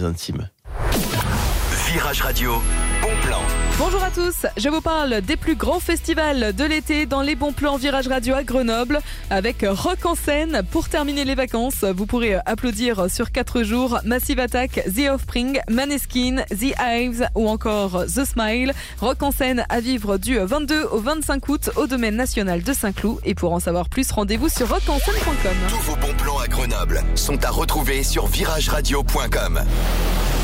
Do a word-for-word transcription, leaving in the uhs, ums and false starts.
intimes. Virage Radio, bon plan. Bonjour à tous, je vous parle des plus grands festivals de l'été dans les bons plans Virage Radio à Grenoble avec Rock en scène. Pour terminer les vacances, vous pourrez applaudir sur quatre jours Massive Attack, The Offspring, Maneskin, The Hives ou encore The Smile. Rock en scène à vivre du vingt-deux au vingt-cinq août au domaine national de Saint-Cloud. Et pour en savoir plus, rendez-vous sur rock en scène point com. Tous vos bons plans à Grenoble sont à retrouver sur virage radio point com.